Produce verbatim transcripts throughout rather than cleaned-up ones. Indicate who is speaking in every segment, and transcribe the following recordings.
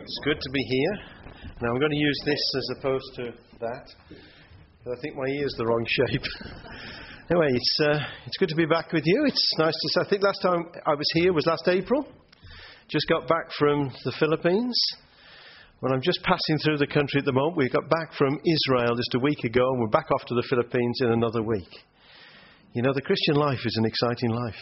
Speaker 1: It's good to be here. Now I'm going to use this as opposed to that. But I think my ear's the wrong shape. Anyway, it's uh, it's good to be back with you. It's nice to say. I think last time I was here was last April. Just got back from the Philippines. Well, I'm just passing through the country at the moment. We got back from Israel just a week ago, and we're back off to the Philippines in another week. You know, the Christian life is an exciting life.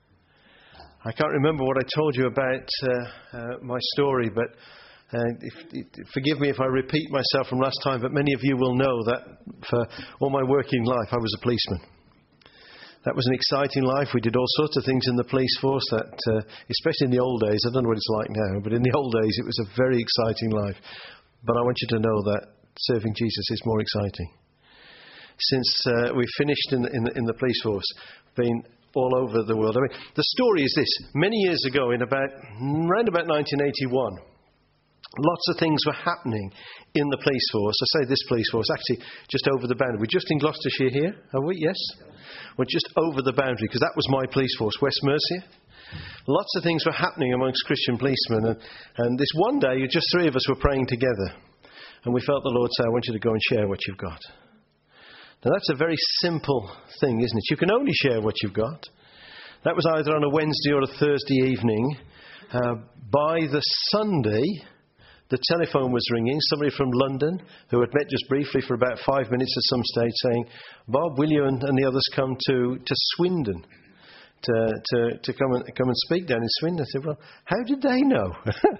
Speaker 1: I can't remember what I told you about uh, uh, my story, but uh, if, if, forgive me if I repeat myself from last time, but many of you will know that for all my working life I was a policeman. That was an exciting life. We did all sorts of things in the police force, that, uh, especially in the old days. I don't know what it's like now, but in the old days it was a very exciting life. But I want you to know that serving Jesus is more exciting. Since uh, we finished in the, in, the, in the police force, been all over the world. I mean, the story is this. Many years ago, in about, around about nineteen eighty-one, lots of things were happening in the police force. I say this police force, actually just over the boundary. We're just in Gloucestershire here, are we? Yes? We're just over the boundary, because that was my police force, West Mercia. Lots of things were happening amongst Christian policemen. And, and this one day, just three of us were praying together. And we felt the Lord say, I want you to go and share what you've got. Now, that's a very simple thing, isn't it? You can only share what you've got. That was either on a Wednesday or a Thursday evening. Uh, by the Sunday, the telephone was ringing. Somebody from London, who had met just briefly for about five minutes at some stage, saying, Bob, will you and, and the others come to, to Swindon to, to, to come, and, come and speak down in Swindon? I said, well, how did they know?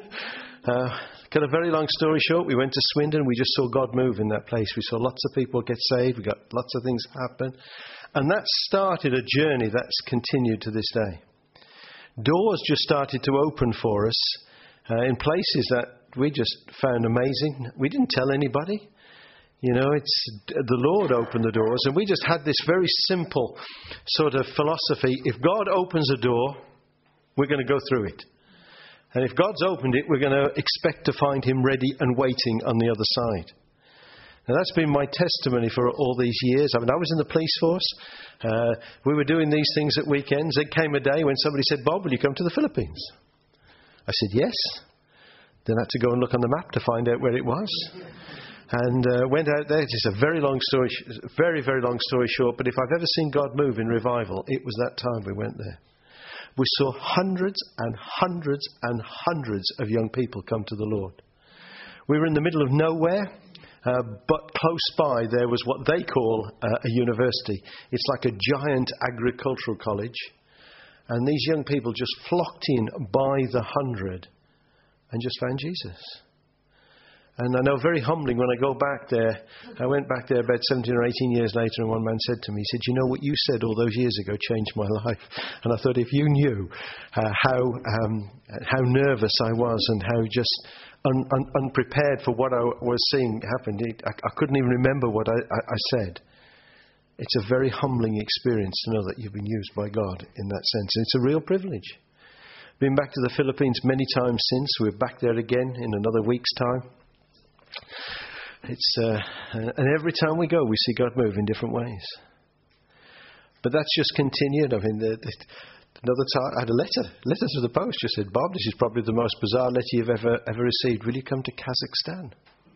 Speaker 1: Uh, cut a very long story short, we went to Swindon. We just saw God move in that place. We saw lots of people get saved. We got lots of things happen. And that started a journey that's continued to this day. Doors just started to open for us uh, in places that we just found amazing. We didn't tell anybody. You know, it's the Lord opened the doors. And we just had this very simple sort of philosophy. If God opens a door, we're going to go through it. And if God's opened it, we're going to expect to find him ready and waiting on the other side. Now, that's been my testimony for all these years. I mean, I was in the police force. Uh, we were doing these things at weekends. There came a day when somebody said, Bob, will you come to the Philippines? I said, yes. Then I had to go and look on the map to find out where it was. And uh, went out there. It's a very long story, very, very long story short. But if I've ever seen God move in revival, it was that time we went there. We saw hundreds and hundreds and hundreds of young people come to the Lord. We were in the middle of nowhere, uh, but close by there was what they call uh, a university. It's like a giant agricultural college. And these young people just flocked in by the hundred and just found Jesus. And I know, very humbling, when I go back there, I went back there about seventeen or eighteen years later, and one man said to me, he said, you know, what you said all those years ago changed my life. And I thought, if you knew uh, how um, how nervous I was and how just un- un- unprepared for what I was seeing happen, it, I, I couldn't even remember what I, I, I said. It's a very humbling experience to know that you've been used by God in that sense. And it's a real privilege. Been back to the Philippines many times since. We're back there again in another week's time. It's uh, and every time we go, we see God move in different ways. But that's just continued. I mean, the, the, another time I had a letter, letter to the post. Just said, Bob, this is probably the most bizarre letter you've ever ever received. Will you come to Kazakhstan?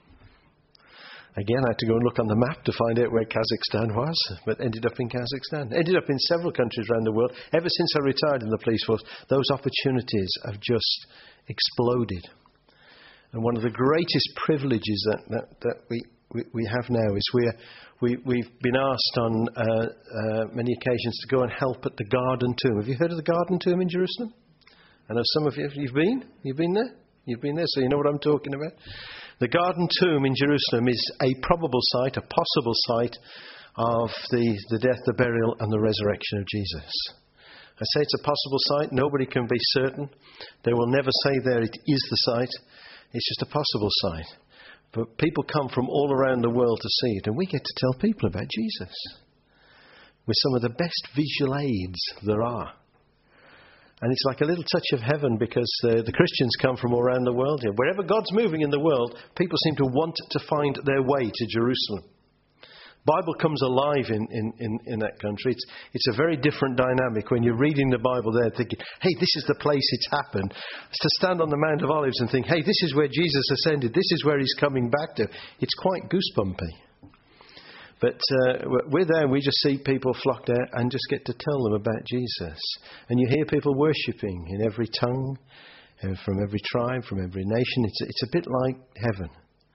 Speaker 1: Again, I had to go and look on the map to find out where Kazakhstan was, but ended up in Kazakhstan. Ended up in several countries around the world. Ever since I retired in the police force, those opportunities have just exploded. And one of the greatest privileges that, that, that we, we, we have now is we're, we, we've been asked on uh, uh, many occasions to go and help at the Garden Tomb. Have you heard of the Garden Tomb in Jerusalem? I know some of you, you've been? You've been there? You've been there, so you know what I'm talking about. The Garden Tomb in Jerusalem is a probable site, a possible site of the, the death, the burial and the resurrection of Jesus. I say it's a possible site. Nobody can be certain. They will never say there it is the site. It's just a possible site. But people come from all around the world to see it. And we get to tell people about Jesus with some of the best visual aids there are. And it's like a little touch of heaven, because uh, the Christians come from all around the world here. Wherever God's moving in the world, people seem to want to find their way to Jerusalem. Bible comes alive in, in, in, in that country. It's, it's a very different dynamic when you're reading the Bible there thinking, hey, this is the place it's happened. It's to stand on the Mount of Olives and think, hey, this is where Jesus ascended. This is where he's coming back to. It's quite goosebumpy. But uh, we're there and we just see people flock there and just get to tell them about Jesus. And you hear people worshipping in every tongue, from every tribe, from every nation. It's, it's a bit like heaven.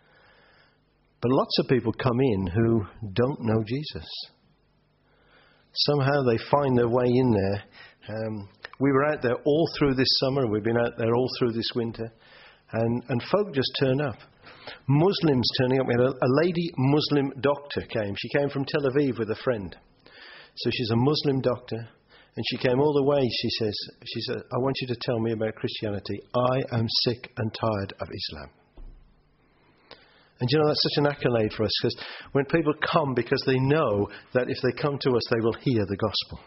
Speaker 1: But lots of people come in who don't know Jesus. Somehow they find their way in there. Um, we were out there all through this summer. We've been out there all through this winter. And, and folk just turn up. Muslims turning up. We had a, a lady Muslim doctor came. She came from Tel Aviv with a friend. So she's a Muslim doctor. And she came all the way, she says, she said, I want you to tell me about Christianity. I am sick and tired of Islam. And you know, that's such an accolade for us, because when people come because they know that if they come to us, they will hear the gospel.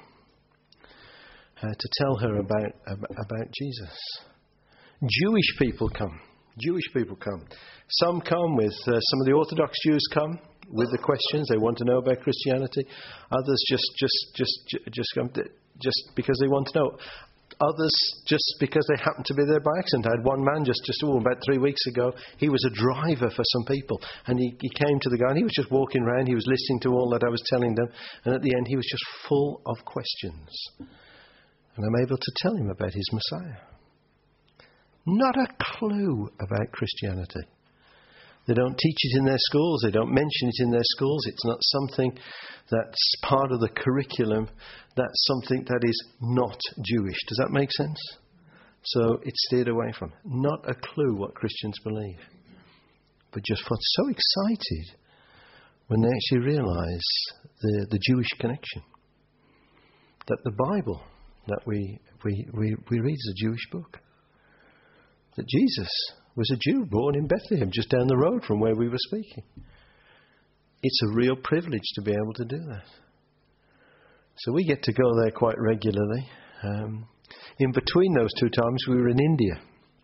Speaker 1: Uh, to tell her about, about, about Jesus. Jewish people come. Jewish people come. Some come with, uh, some of the Orthodox Jews come with the questions. They want to know about Christianity. Others just, just, just, just come to, just because they want to know. Others just because they happen to be there by accident. I had one man just, just oh, about three weeks ago. He was a driver for some people. And he, he came to the guy and he was just walking around. He was listening to all that I was telling them. And at the end, he was just full of questions. And I'm able to tell him about his Messiah. Not a clue about Christianity. They don't teach it in their schools. They don't mention it in their schools. It's not something that's part of the curriculum. That's something that is not Jewish. Does that make sense? So it's steered away from. Not a clue what Christians believe. But just got so excited when they actually realise the, the Jewish connection. That the Bible that we, we, we, we read is a Jewish book. That Jesus was a Jew born in Bethlehem, just down the road from where we were speaking. It's a real privilege to be able to do that. So we get to go there quite regularly. Um, in between those two times, we were in India.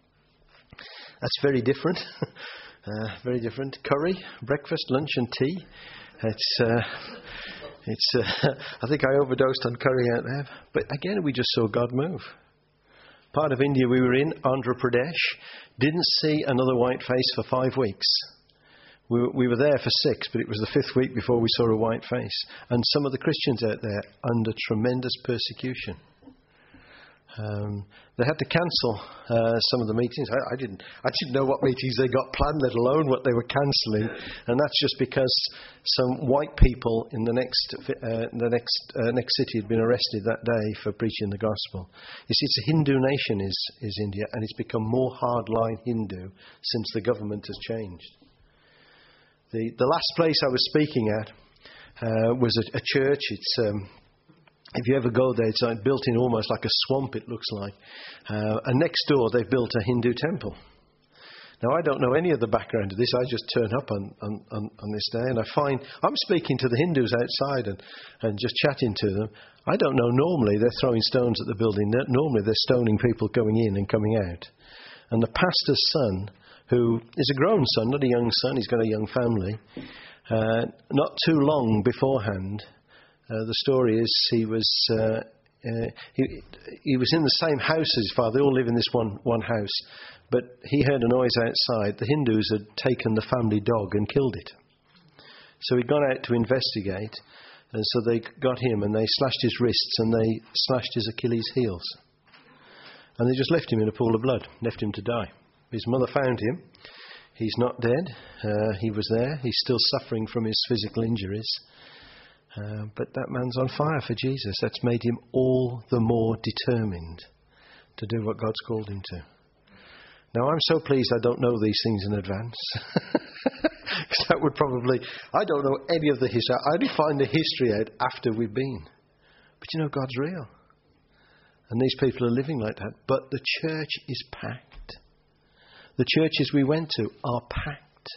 Speaker 1: That's very different. uh, very different. Curry, breakfast, lunch and tea. It's, uh, it's. Uh, I think I overdosed on curry out there. But again, we just saw God move. Part of India we were in, Andhra Pradesh, didn't see another white face for five weeks. We were, we were there for six, but it was the fifth week before we saw a white face. And some of the Christians out there under tremendous persecution. Um, they had to cancel uh, some of the meetings. I, I didn't. I didn't know what meetings they got planned, let alone what they were cancelling. And that's just because some white people in the next uh, the next uh, next city had been arrested that day for preaching the gospel. You see, it's a Hindu nation, is is India, and it's become more hardline Hindu since the government has changed. The the last place I was speaking at uh, was a, a church. It's um, If you ever go there, it's like built in almost like a swamp, it looks like. Uh, and next door, they've built a Hindu temple. Now, I don't know any of the background of this. I just turn up on, on, on, on this day, and I find I'm speaking to the Hindus outside and, and just chatting to them. I don't know, normally they're throwing stones at the building. Normally they're stoning people going in and coming out. And the pastor's son, who is a grown son, not a young son, he's got a young family, uh, not too long beforehand, Uh, the story is he was uh, uh, he, he was in the same house as his father. They all live in this one, one house. But he heard a noise outside. The Hindus had taken the family dog and killed it. So he'd gone out to investigate. And so they got him and they slashed his wrists and they slashed his Achilles heels. And they just left him in a pool of blood, left him to die. His mother found him. He's not dead. Uh, he was there. He's still suffering from his physical injuries. Uh, but that man's on fire for Jesus. That's made him all the more determined to do what God's called him to. Now, I'm so pleased I don't know these things in advance. Because that would probably... I don't know any of the history. I only find the history out after we've been. But you know, God's real. And these people are living like that. But the church is packed. The churches we went to are packed.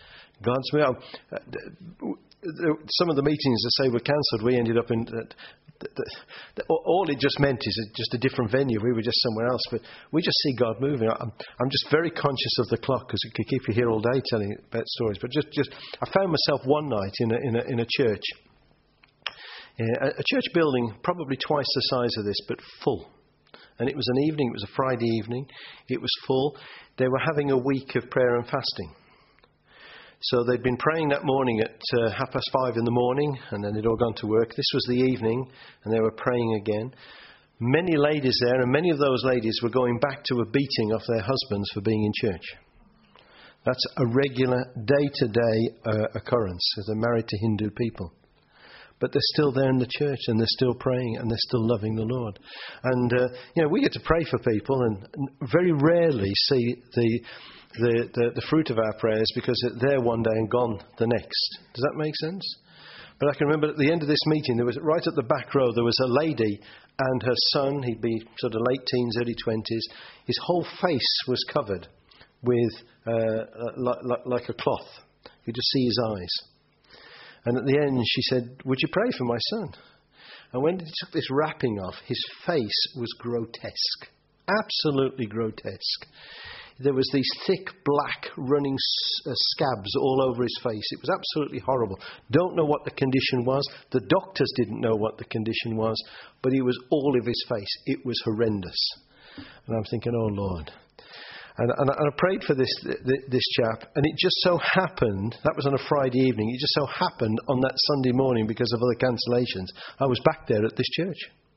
Speaker 1: God's real. Some of the meetings that say were cancelled, we ended up in uh, the, the, the, all it just meant is just a different venue. We were just somewhere else, but we just see God moving. I'm, I'm just very conscious of the clock because it could keep you here all day telling about stories. But just, just I found myself one night in a, in a, in a church, a, a church building probably twice the size of this, but full. And it was an evening. It was a Friday evening. It was full. They were having a week of prayer and fasting. So they'd been praying that morning at uh, half past five in the morning, and then they'd all gone to work. This was the evening, and they were praying again. Many ladies there, and many of those ladies were going back to a beating of their husbands for being in church. That's a regular day-to-day uh, occurrence, as they're married to Hindu people. But they're still there in the church, and they're still praying, and they're still loving the Lord. And, uh, you know, we get to pray for people, and very rarely see the... The, the, the fruit of our prayers because they're one day and gone the next. Does that make sense? But I can remember at the end of this meeting, there was right at the back row, there was a lady and her son. He'd be sort of late teens, early twenties. His whole face was covered with uh, like, like a cloth. You could just see his eyes. And at the end, she said, "Would you pray for my son?" And when he took this wrapping off, his face was grotesque, absolutely grotesque. There was these thick, black, running uh, scabs all over his face. It was absolutely horrible. Don't know what the condition was. The doctors didn't know what the condition was, but it was all of his face. It was horrendous. And I'm thinking, oh, Lord. And, and, and I prayed for this, this chap, and it just so happened, that was on a Friday evening, it just so happened on that Sunday morning, because of other cancellations, I was back there at this church.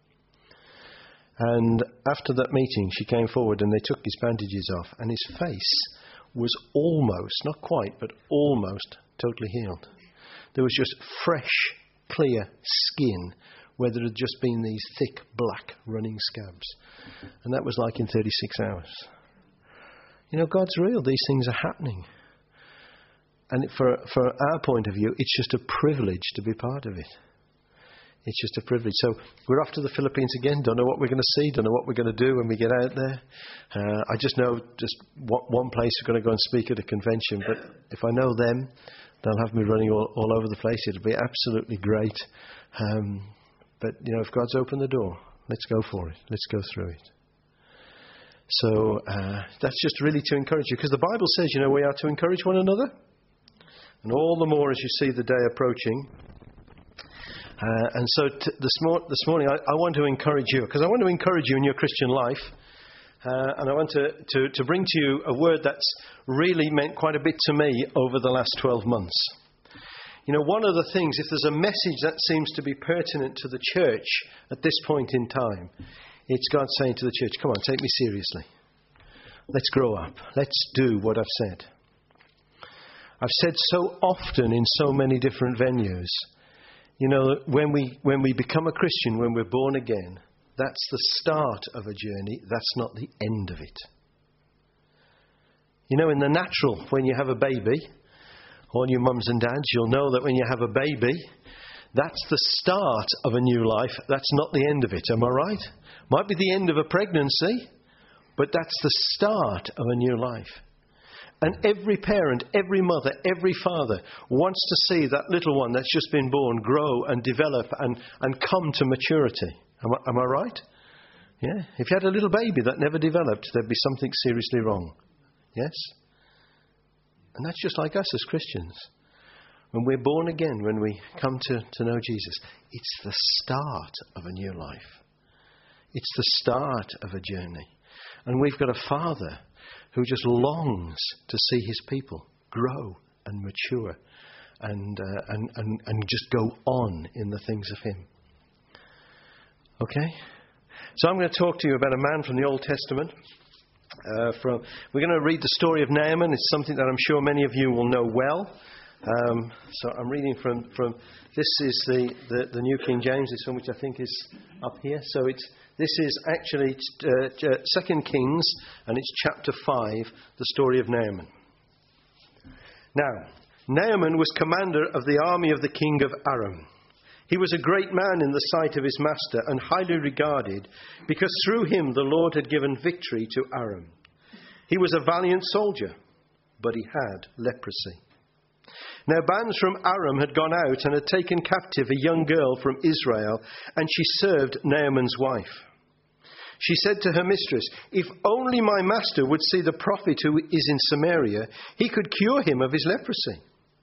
Speaker 1: And after that meeting, she came forward and they took his bandages off, and his face was almost, not quite, but almost totally healed. There was just fresh, clear skin where there had just been these thick, black, running scabs. And that was like in thirty-six hours. You know, God's real. These things are happening. And for, for our point of view, it's just a privilege to be part of it. It's just a privilege. So we're off to the Philippines again. Don't know what we're going to see. Don't know what we're going to do when we get out there. Uh, I just know just what, one place we're going to go and speak at a convention. But if I know them, they'll have me running all, all over the place. It'll be absolutely great. Um, but, you know, if God's opened the door, let's go for it. Let's go through it. So uh, that's just really to encourage you. Because the Bible says, you know, we are to encourage one another. And all the more as you see the day approaching. Uh, and so t- this, mor- this morning I, I want to encourage you, because I want to encourage you in your Christian life, uh, and I want to, to, to bring to you a word that's really meant quite a bit to me over the last twelve months. You know, one of the things, if there's a message that seems to be pertinent to the church at this point in time, it's God saying to the church, come on, take me seriously. Let's grow up. Let's do what I've said. I've said so often in so many different venues. You know, when we when we become a Christian, when we're born again, that's the start of a journey. That's not the end of it. You know, in the natural, when you have a baby, all you mums and dads, you'll know that when you have a baby, that's the start of a new life. That's not the end of it. Am I right? Might be the end of a pregnancy, but that's the start of a new life. And every parent, every mother, every father wants to see that little one that's just been born grow and develop and, and come to maturity. Am I, am I right? Yeah. If you had a little baby that never developed, there'd be something seriously wrong. Yes? And that's just like us as Christians. When we're born again, when we come to, to know Jesus, it's the start of a new life. It's the start of a journey. And we've got a Father who just longs to see his people grow and mature and, uh, and, and, and just go on in the things of him. Okay? So I'm going to talk to you about a man from the Old Testament. Uh, from, we're going to read the story of Naaman. It's something that I'm sure many of you will know well. Um, so I'm reading from, from this is the, the, the New King James, this one which I think is up here. So it's this is actually uh, Second Kings, and it's chapter five, the story of Naaman. Now, Naaman was commander of the army of the king of Aram. He was a great man in the sight of his master and highly regarded, because through him the Lord had given victory to Aram. He was a valiant soldier, but he had leprosy. Now bands from Aram had gone out and had taken captive a young girl from Israel, and she served Naaman's wife. She said to her mistress, "If only my master would see the prophet who is in Samaria, he could cure him of his leprosy."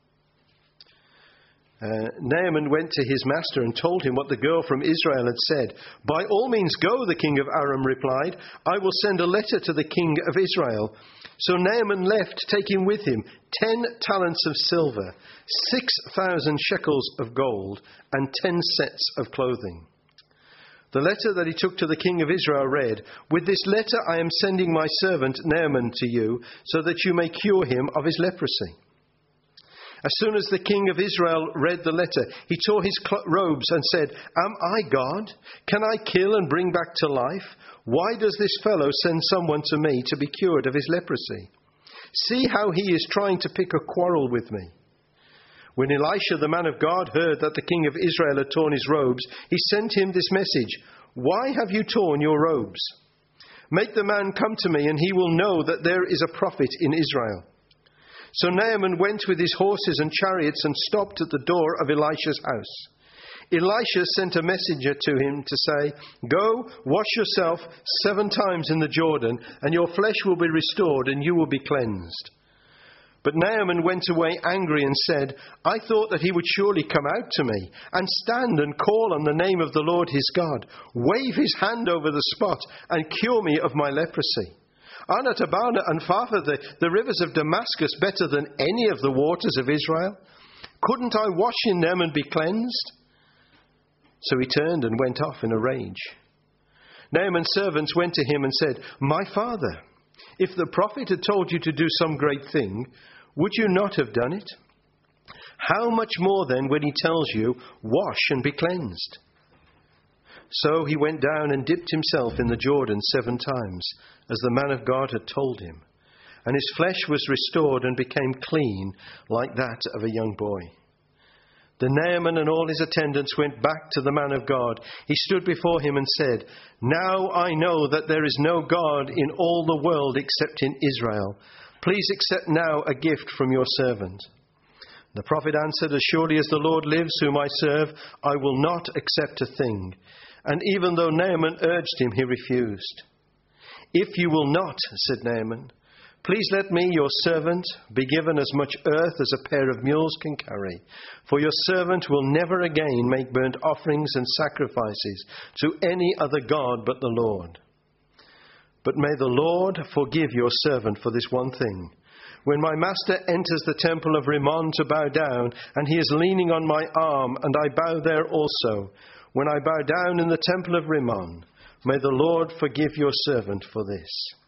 Speaker 1: Uh, Naaman went to his master and told him what the girl from Israel had said. "By all means go," the king of Aram replied. "I will send a letter to the king of Israel." So Naaman left, taking with him ten talents of silver, six thousand shekels of gold, and ten sets of clothing. The letter that he took to the king of Israel read, "With this letter I am sending my servant Naaman to you, so that you may cure him of his leprosy." As soon as the king of Israel read the letter, he tore his cl- robes and said, "Am I God? Can I kill and bring back to life? Why does this fellow send someone to me to be cured of his leprosy? See how he is trying to pick a quarrel with me." When Elisha, the man of God, heard that the king of Israel had torn his robes, he sent him this message, "Why have you torn your robes? Make the man come to me, and he will know that there is a prophet in Israel." So Naaman went with his horses and chariots and stopped at the door of Elisha's house. Elisha sent a messenger to him to say, "Go, wash yourself seven times in the Jordan, and your flesh will be restored, and you will be cleansed." But Naaman went away angry and said, "I thought that he would surely come out to me and stand and call on the name of the Lord his God, wave his hand over the spot, and cure me of my leprosy. Are not Abana and Pharpar, the, the rivers of Damascus, better than any of the waters of Israel? Couldn't I wash in them and be cleansed?" So he turned and went off in a rage. Naaman's servants went to him and said, "My father, if the prophet had told you to do some great thing, would you not have done it? How much more then when he tells you, 'Wash and be cleansed'?" So he went down and dipped himself in the Jordan seven times, as the man of God had told him. And his flesh was restored and became clean like that of a young boy. Then Naaman and all his attendants went back to the man of God. He stood before him and said, "Now I know that there is no God in all the world except in Israel. Please accept now a gift from your servant." The prophet answered, "As surely as the Lord lives, whom I serve, I will not accept a thing." And even though Naaman urged him, he refused. "If you will not," said Naaman, "please let me, your servant, be given as much earth as a pair of mules can carry. For your servant will never again make burnt offerings and sacrifices to any other god but the Lord. But may the Lord forgive your servant for this one thing. When my master enters the temple of Rimmon to bow down, and he is leaning on my arm, and I bow there also, when I bow down in the temple of Rimmon, may the Lord forgive your servant for this."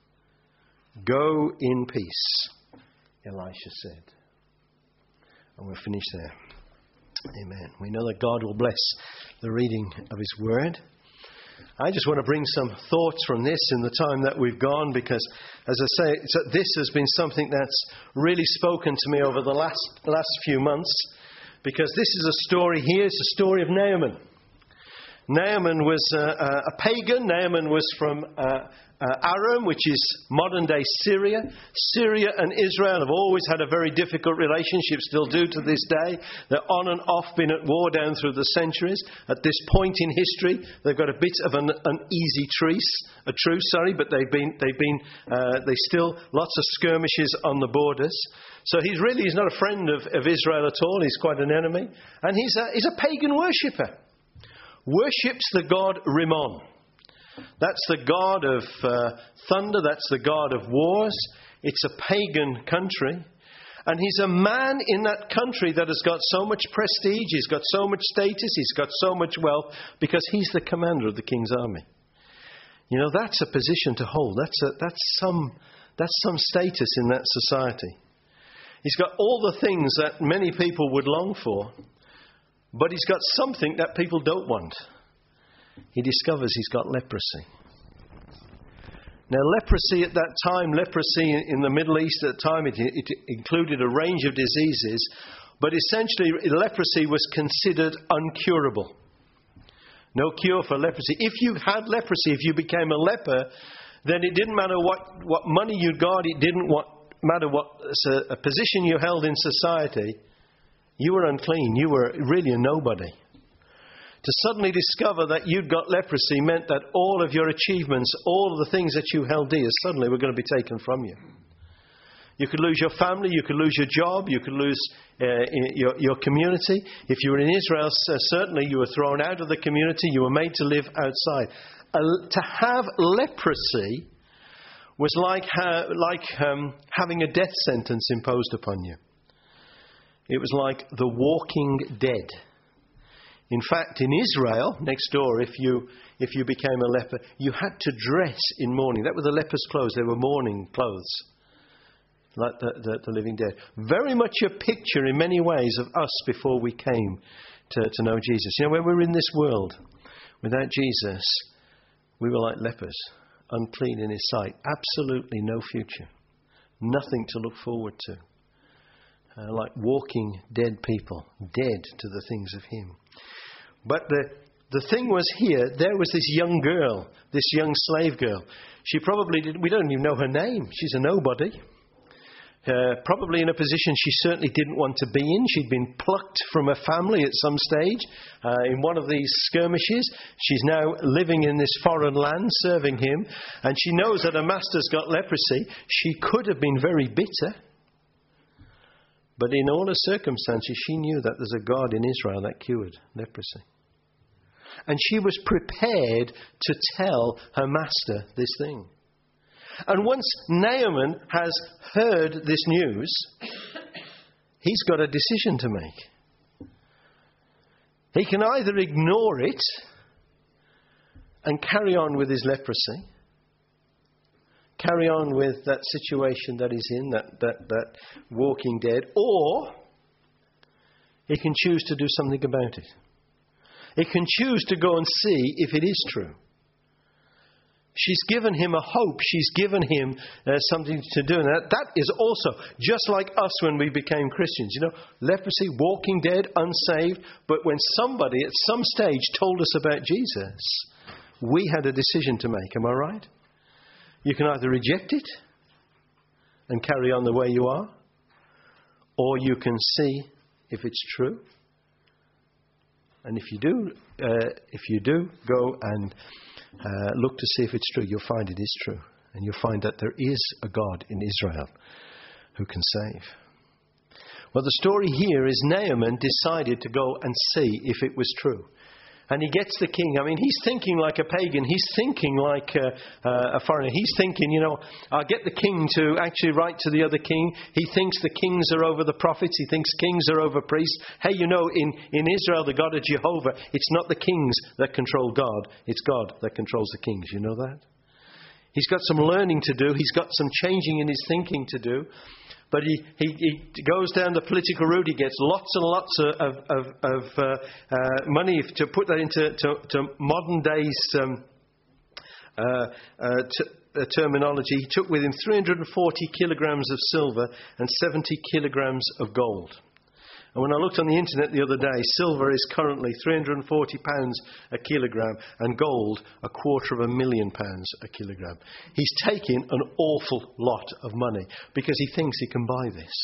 Speaker 1: "Go in peace," Elisha said. And we'll finish there. Amen. We know that God will bless the reading of his word. I just want to bring some thoughts from this in the time that we've gone, because, as I say, this has been something that's really spoken to me over the last last few months, because this is a story here. It's a story of Naaman. Naaman was uh, a pagan. Naaman was from uh, uh, Aram, which is modern-day Syria. Syria and Israel have always had a very difficult relationship, still do to this day. They're on and off been at war down through the centuries. At this point in history, they've got a bit of an uneasy truce, a truce, sorry, but they've been, they've been, uh, they still lots of skirmishes on the borders. So he's really, he's not a friend of, of Israel at all. He's quite an enemy, and he's a, he's a pagan worshipper. Worships the god Rimmon. That's the god of uh, thunder. That's the god of wars. It's a pagan country. And he's a man in that country that has got so much prestige. He's got so much status. He's got so much wealth because he's the commander of the king's army. You know, that's a position to hold. That's a, that's some that's some status in that society. He's got all the things that many people would long for. But he's got something that people don't want. He discovers he's got leprosy. Now, leprosy at that time, leprosy in the Middle East at the time, it, it included a range of diseases. But essentially, leprosy was considered uncurable. No cure for leprosy. If you had leprosy, if you became a leper, then it didn't matter what, what money you got. It didn't what, matter what a position you held in society. You were unclean. You were really a nobody. To suddenly discover that you'd got leprosy meant that all of your achievements, all of the things that you held dear, suddenly were going to be taken from you. You could lose your family, you could lose your job, you could lose uh, your, your community. If you were in Israel, uh, certainly you were thrown out of the community, you were made to live outside. Uh, to have leprosy was like, ha- like um, having a death sentence imposed upon you. It was like the walking dead. In fact, in Israel, next door, if you if you became a leper, you had to dress in mourning. That were the lepers' clothes. They were mourning clothes, like the, the, the living dead. Very much a picture in many ways of us before we came to, to know Jesus. You know, when we were in this world, without Jesus, we were like lepers, unclean in his sight. Absolutely no future. Nothing to look forward to. Uh, like walking dead people, dead to the things of him. But the, the thing was here, there was this young girl, this young slave girl. She probably did, we don't even know her name. She's a nobody. Uh, probably in a position she certainly didn't want to be in. She'd been plucked from her family at some stage uh, in one of these skirmishes. She's now living in this foreign land serving him. And she knows that her master's got leprosy. She could have been very bitter. But in all her circumstances, she knew that there's a God in Israel that cured leprosy. And she was prepared to tell her master this thing. And once Naaman has heard this news, he's got a decision to make. He can either ignore it and carry on with his leprosy, carry on with that situation that he's in, that, that, that walking dead, or he can choose to do something about it. He can choose to go and see if it is true. She's given him a hope. She's given him uh, something to do. And that, that is also just like us when we became Christians. You know, leprosy, walking dead, unsaved. But when somebody at some stage told us about Jesus, we had a decision to make. Am I right? You can either reject it and carry on the way you are, or you can see if it's true. And if you do, uh, if you do, go and uh, look to see if it's true. You'll find it is true. And you'll find that there is a God in Israel who can save. Well, the story here is Naaman decided to go and see if it was true. And he gets the king. I mean, he's thinking like a pagan. He's thinking like a, a foreigner. He's thinking, you know, I'll get the king to actually write to the other king. He thinks the kings are over the prophets. He thinks kings are over priests. Hey, you know, in, in Israel, the God of Jehovah, it's not the kings that control God. It's God that controls the kings. You know that? He's got some learning to do. He's got some changing in his thinking to do. But he, he, he goes down the political route. He gets lots and lots of, of, of uh, uh, money to put that into to, to modern days um, uh, uh, t- uh, terminology. He took with him three hundred forty kilograms of silver and seventy kilograms of gold. And when I looked on the internet the other day, silver is currently three hundred forty pounds a kilogram and gold a quarter of a million pounds a kilogram. He's taking an awful lot of money because he thinks he can buy this.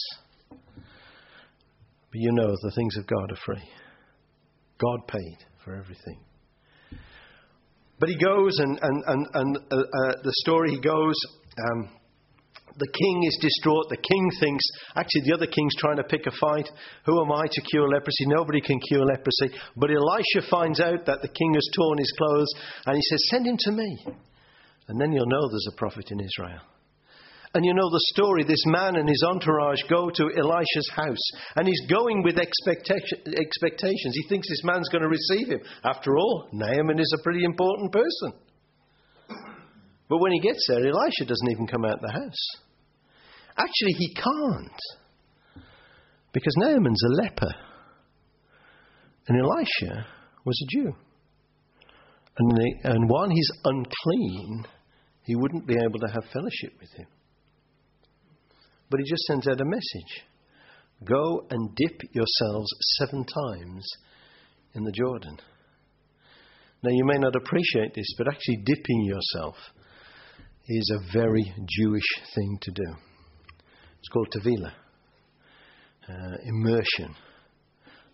Speaker 1: But you know, the things of God are free. God paid for everything. But he goes and, and, and, and uh, uh, the story he goes... Um, The king is distraught. The king thinks, actually the other king's trying to pick a fight. Who am I to cure leprosy? Nobody can cure leprosy. But Elisha finds out that the king has torn his clothes and he says, send him to me. And then you'll know there's a prophet in Israel. And you know the story. This man and his entourage go to Elisha's house. And he's going with expectation, expectations. He thinks this man's going to receive him. After all, Naaman is a pretty important person. But when he gets there, Elisha doesn't even come out the house. Actually, he can't. Because Naaman's a leper. And Elisha was a Jew. And, the, and while he's unclean, he wouldn't be able to have fellowship with him. But he just sends out a message. Go and dip yourselves seven times in the Jordan. Now, you may not appreciate this, but actually dipping yourself is a very Jewish thing to do. It's called tevilah, uh, immersion.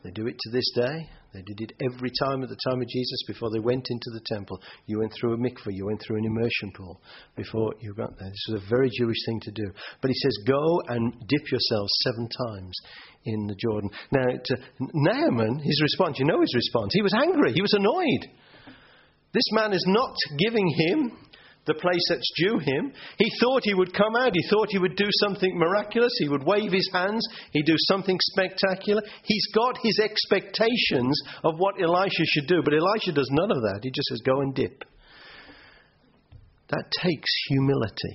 Speaker 1: They do it to this day. They did it every time at the time of Jesus before they went into the temple. You went through a mikveh, you went through an immersion pool before you got there. This was a very Jewish thing to do. But he says, go and dip yourselves seven times in the Jordan. Now, to Naaman, his response, you know his response. He was angry. He was annoyed. This man is not giving him the place that's due him. He thought he would come out. He thought he would do something miraculous. He would wave his hands. He'd do something spectacular. He's got his expectations of what Elisha should do. But Elisha does none of that. He just says, go and dip. That takes humility.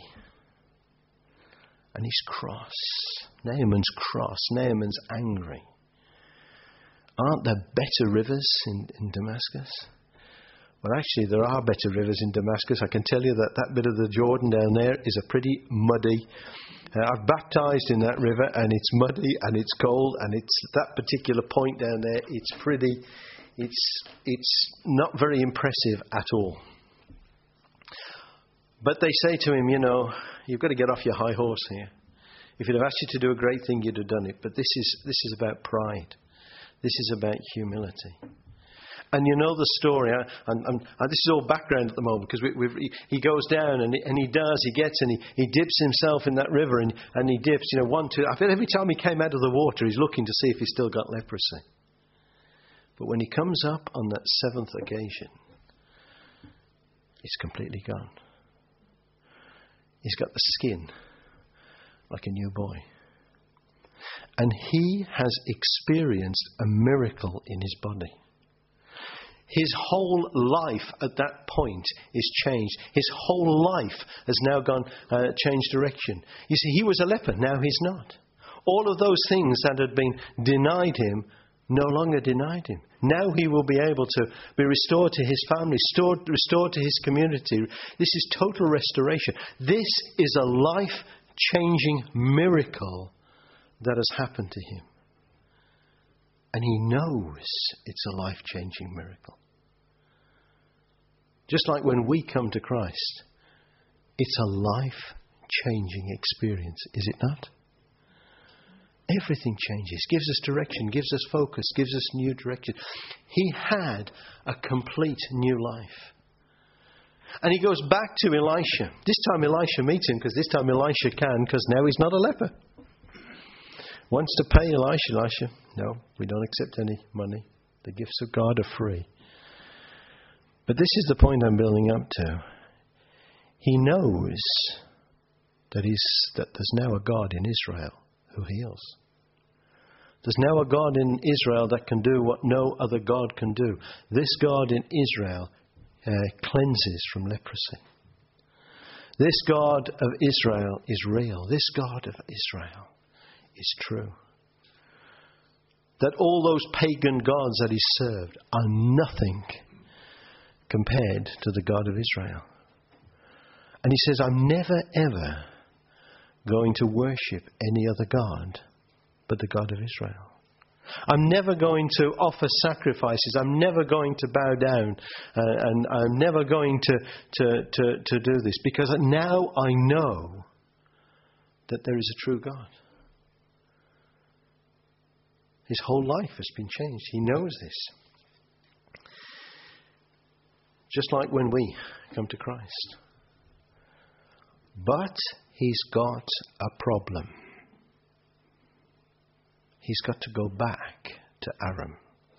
Speaker 1: And he's cross. Naaman's cross. Naaman's angry. Aren't there better rivers in, in Damascus? Well, actually, there are better rivers in Damascus. I can tell you that that bit of the Jordan down there is a pretty muddy. Uh, I've baptized in that river, and it's muddy, and it's cold, and it's that particular point down there. It's pretty. It's it's not very impressive at all. But they say to him, you know, you've got to get off your high horse here. If he'd have asked you to do a great thing, you'd have done it. But this is this is about pride. This is about humility. And you know the story, and, and, and this is all background at the moment, because we, we've, he, he goes down and he, and he does, he gets and he, he dips himself in that river, and, and he dips, you know, one, two. I feel every time he came out of the water, he's looking to see if he's still got leprosy. But when he comes up on that seventh occasion, it's completely gone. He's got the skin like a new boy. And he has experienced a miracle in his body. His whole life at that point is changed. His whole life has now gone, uh, changed direction. You see, he was a leper, now he's not. All of those things that had been denied him no longer denied him. Now he will be able to be restored to his family, restored, restored to his community. This is total restoration. This is a life-changing miracle that has happened to him. And he knows it's a life-changing miracle. Just like when we come to Christ, it's a life-changing experience, is it not? Everything changes, gives us direction, gives us focus, gives us new direction. He had a complete new life. And he goes back to Elisha. This time Elisha meets him, because this time Elisha can, because now he's not a leper. Wants to pay Elisha. Elisha, no, we don't accept any money. The gifts of God are free. But this is the point I'm building up to. He knows that, he's, that there's now a God in Israel who heals. There's now a God in Israel that can do what no other God can do. This God in Israel uh, cleanses from leprosy. This God of Israel is real. This God of Israel is true. That all those pagan gods that he served are nothing compared to the God of Israel. And he says, I'm never ever going to worship any other God but the God of Israel. I'm never going to offer sacrifices. I'm never going to bow down. Uh, and I'm never going to, to, to, to do this. Because now I know that there is a true God. His whole life has been changed. He knows this. Just like when we come to Christ. But he's got a problem. He's got to go back to Aram.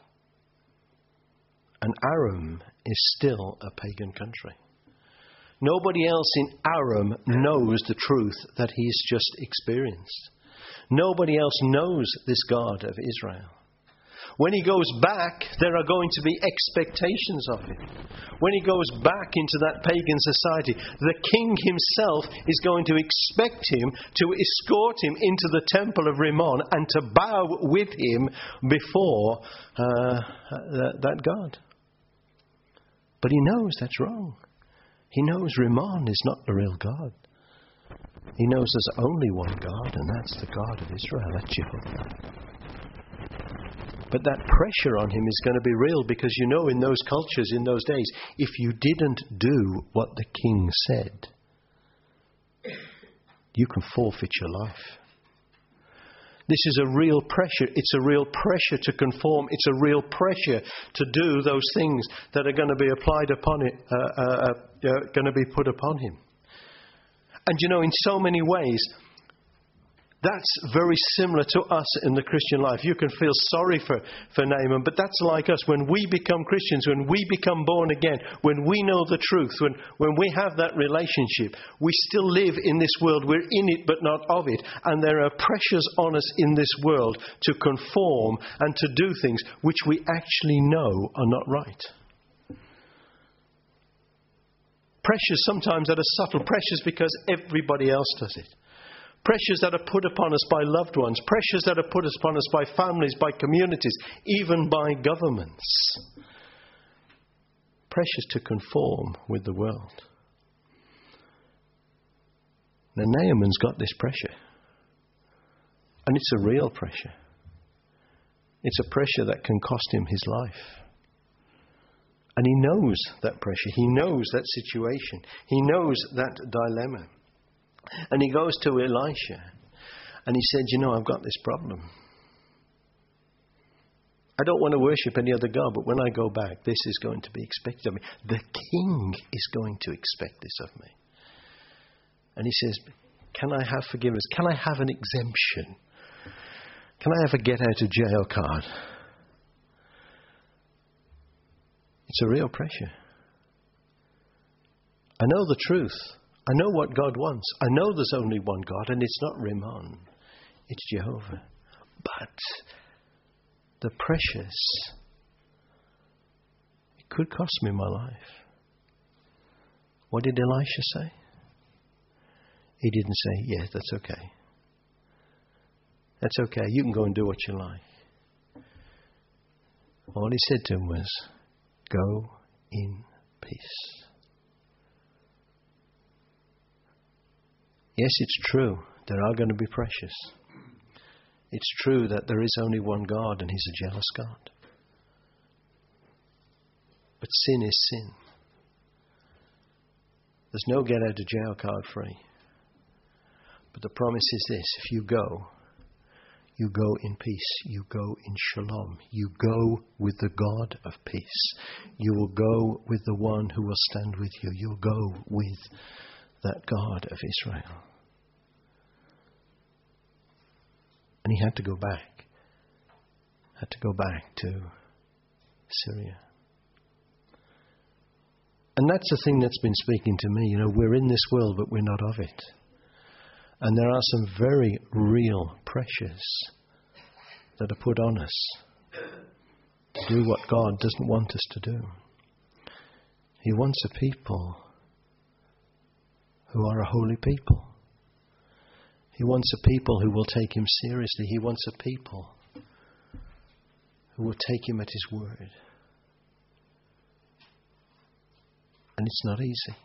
Speaker 1: And Aram is still a pagan country. Nobody else in Aram knows the truth that he's just experienced. Nobody else knows this God of Israel. When he goes back, there are going to be expectations of him. When he goes back into that pagan society, the king himself is going to expect him to escort him into the temple of Rimmon and to bow with him before uh, that, that God. But he knows that's wrong. He knows Rimmon is not the real God. He knows there's only one God, and that's the God of Israel, that's Jehovah. But that pressure on him is going to be real, because you know, in those cultures, in those days, if you didn't do what the king said, you can forfeit your life. This is a real pressure. It's a real pressure to conform. It's a real pressure to do those things that are going to be applied upon it, uh, uh, uh, going to be put upon him. And you know, in so many ways, that's very similar to us in the Christian life. You can feel sorry for, for Naaman, but that's like us. When we become Christians, when we become born again, when we know the truth, when, when we have that relationship, we still live in this world. We're in it, but not of it. And there are pressures on us in this world to conform and to do things which we actually know are not right. Pressures sometimes that are subtle. Pressures because everybody else does it. Pressures that are put upon us by loved ones. Pressures that are put upon us by families, by communities, even by governments. Pressures to conform with the world. Now Naaman's got this pressure. And it's a real pressure. It's a pressure that can cost him his life. And he knows that pressure. He knows that situation. He knows that dilemma. And he goes to Elisha and he said, you know, I've got this problem. I don't want to worship any other God, but when I go back, this is going to be expected of me. The king is going to expect this of me. And he says, can I have forgiveness? Can I have an exemption? Can I have a get out of jail card? It's a real pressure. I know the truth. I know what God wants. I know there's only one God, and it's not Rimmon. It's Jehovah. But the precious, it could cost me my life. What did Elisha say? He didn't say, yes, that's okay. That's okay. You can go and do what you like. All he said to him was, go in peace. Yes, it's true. There are going to be pressures. It's true that there is only one God and He's a jealous God. But sin is sin. There's no get out of jail card free. But the promise is this: if you go, you go in peace. You go in shalom. You go with the God of peace. You will go with the one who will stand with you. You'll go with that God of Israel. And he had to go back. Had to go back to Syria. And that's the thing that's been speaking to me. You know, we're in this world, but we're not of it. And there are some very real pressures that are put on us to do what God doesn't want us to do. He wants a people who are a holy people. He wants a people who will take Him seriously. He wants a people who will take Him at His word. And it's not easy.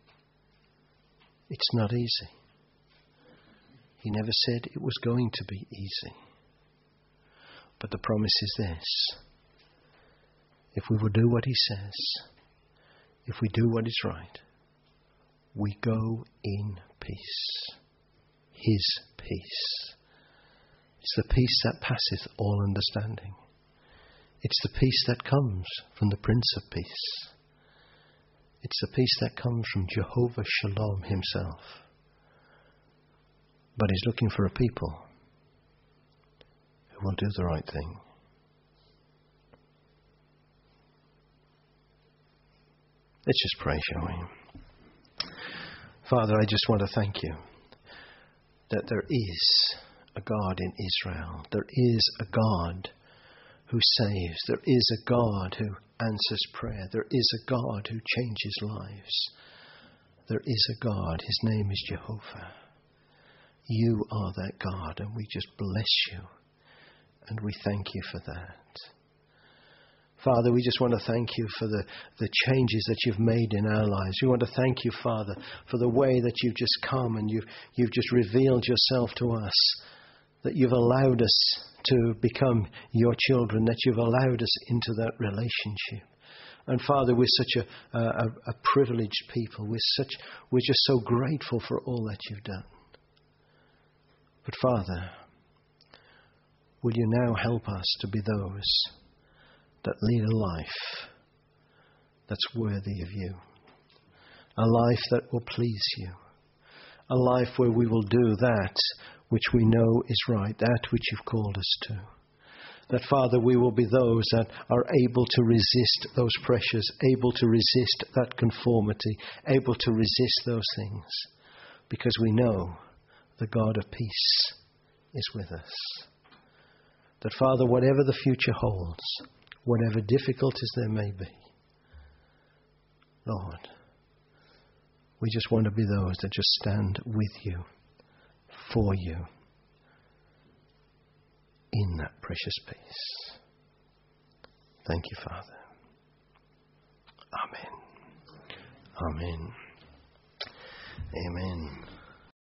Speaker 1: It's not easy. He never said it was going to be easy. But the promise is this: if we will do what He says, if we do what is right, we go in peace. His peace. It's the peace that passeth all understanding. It's the peace that comes from the Prince of Peace. It's the peace that comes from Jehovah Shalom Himself. But He's looking for a people who will do the right thing. Let's just pray, shall we? Father, I just want to thank You that there is a God in Israel. There is a God who saves. There is a God who answers prayer. There is a God who changes lives. There is a God. His name is Jehovah. You are that God, and we just bless You, and we thank You for that. Father, we just want to thank You for the, the changes that You've made in our lives. We want to thank You, Father, for the way that You've just come and you've, you've just revealed Yourself to us, that You've allowed us to become Your children, that You've allowed us into that relationship. And Father, we're such a, a, a privileged people. We're, such, we're just so grateful for all that You've done. But Father, will you now help us to be those that lead a life that's worthy of you, a life that will please you, a life where we will do that which we know is right, that which you've called us to. That, Father, we will be those that are able to resist those pressures, able to resist that conformity, able to resist those things, because we know the God of peace is with us. That, Father, whatever the future holds, whatever difficulties there may be, Lord, we just want to be those that just stand with you, for you, in that precious peace. Thank you, Father. Amen. Amen. Amen.